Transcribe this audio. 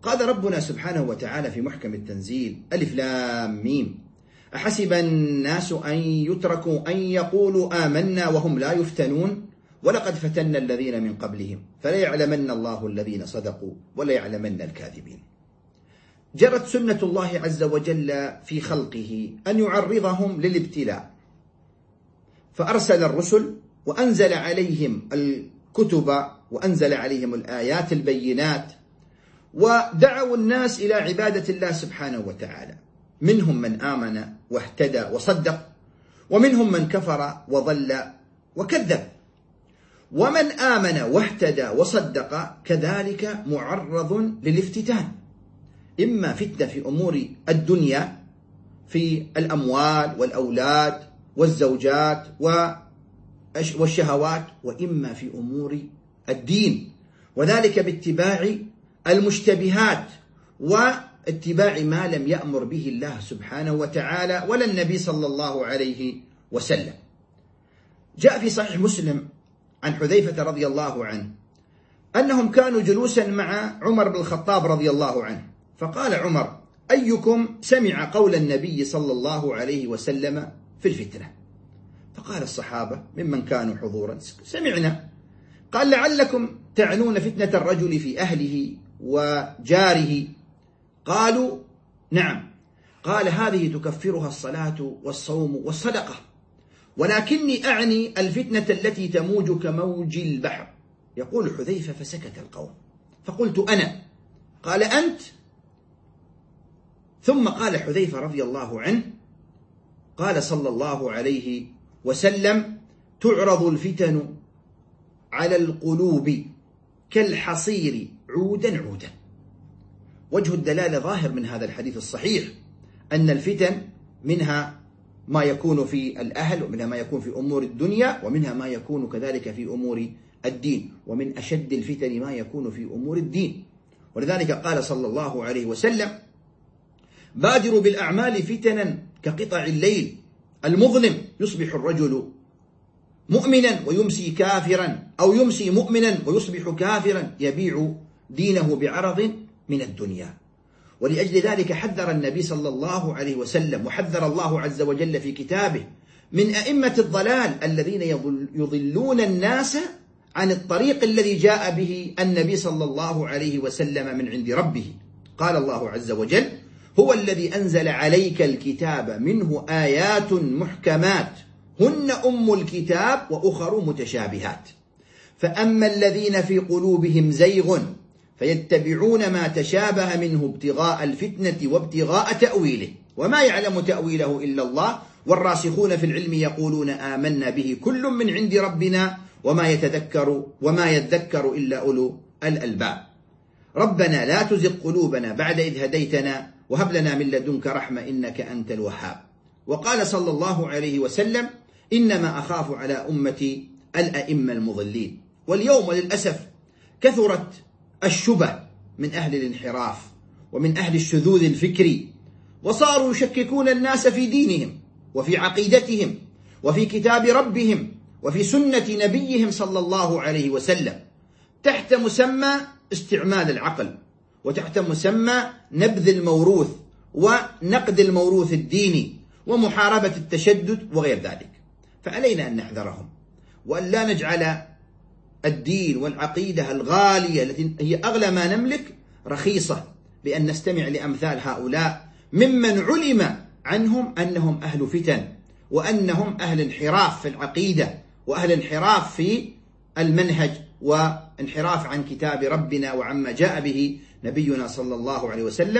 قال ربنا سبحانه وتعالى في محكم التنزيل: ألف لام ميم، أحسب الناس أن يتركوا أن يقولوا آمنا وهم لا يفتنون ولقد فتنا الذين من قبلهم فليعلمن الله الذين صدقوا وليعلمن الكاذبين. جرت سنة الله عز وجل في خلقه أن يعرضهم للابتلاء، فأرسل الرسل وأنزل عليهم الكتب وأنزل عليهم الآيات البينات، ودعوا الناس إلى عبادة الله سبحانه وتعالى. منهم من آمن واهتدى وصدق، ومنهم من كفر وضل وكذب. ومن آمن واهتدى وصدق كذلك معرض للافتتان، إما فتنة في أمور الدنيا في الأموال والأولاد والزوجات والشهوات، وإما في أمور الدين، وذلك باتباع المشتبهات واتباع ما لم يأمر به الله سبحانه وتعالى ولا النبي صلى الله عليه وسلم. جاء في صحيح مسلم عن حذيفة رضي الله عنه أنهم كانوا جلوسا مع عمر بن الخطاب رضي الله عنه، فقال عمر: أيكم سمع قول النبي صلى الله عليه وسلم في الفتنة؟ فقال الصحابة ممن كانوا حضورا: سمعنا. قال: لعلكم تعنون فتنة الرجل في أهله وجاره؟ قالوا: نعم. قال: هذه تكفرها الصلاة والصوم والصدقة، ولكني أعني الفتنة التي تموج كموج البحر. يقول حذيفة: فسكت القوم، فقلت: أنا. قال: أنت. ثم قال حذيفة رضي الله عنه: قال صلى الله عليه وسلم: تعرض الفتن على القلوب كالحصير عودا عودا. وجه الدلالة ظاهر من هذا الحديث الصحيح أن الفتن منها ما يكون في الأهل، ومنها ما يكون في أمور الدنيا، ومنها ما يكون كذلك في أمور الدين، ومن أشد الفتن ما يكون في أمور الدين. ولذلك قال صلى الله عليه وسلم: بادروا بالأعمال فتنا كقطع الليل المظلم، يصبح الرجل مؤمنا ويمسي كافرا، أو يمسي مؤمنا ويصبح كافرا، يبيع دينه بعرض من الدنيا. ولأجل ذلك حذر النبي صلى الله عليه وسلم، وحذر الله عز وجل في كتابه من أئمة الضلال الذين يضلون الناس عن الطريق الذي جاء به النبي صلى الله عليه وسلم من عند ربه. قال الله عز وجل: هو الذي أنزل عليك الكتاب منه آيات محكمات هن أم الكتاب وأخر متشابهات، فأما الذين في قلوبهم زيغ فيتبعون ما تشابه منه ابتغاء الفتنة وابتغاء تأويله وما يعلم تأويله إلا الله والراسخون في العلم يقولون آمنا به كل من عند ربنا وما يذكر إلا أولو الألباب. ربنا لا تزغ قلوبنا بعد إذ هديتنا وهب لنا من لدنك رحمة إنك أنت الوهاب. وقال صلى الله عليه وسلم: إنما أخاف على أمتي الأئمة المضلين. واليوم للأسف كثرت الشبه من أهل الانحراف ومن أهل الشذوذ الفكري، وصاروا يشككون الناس في دينهم وفي عقيدتهم وفي كتاب ربهم وفي سنة نبيهم صلى الله عليه وسلم، تحت مسمى استعمال العقل، وتحت مسمى نبذ الموروث ونقد الموروث الديني ومحاربة التشدد وغير ذلك. فعلينا أن نحذرهم، وأن لا نجعل الدين والعقيدة الغالية التي هي أغلى ما نملك رخيصة، بأن نستمع لأمثال هؤلاء ممن علم عنهم أنهم أهل فتن، وأنهم أهل انحراف في العقيدة، وأهل انحراف في المنهج، وانحراف عن كتاب ربنا وعما جاء به نبينا صلى الله عليه وسلم.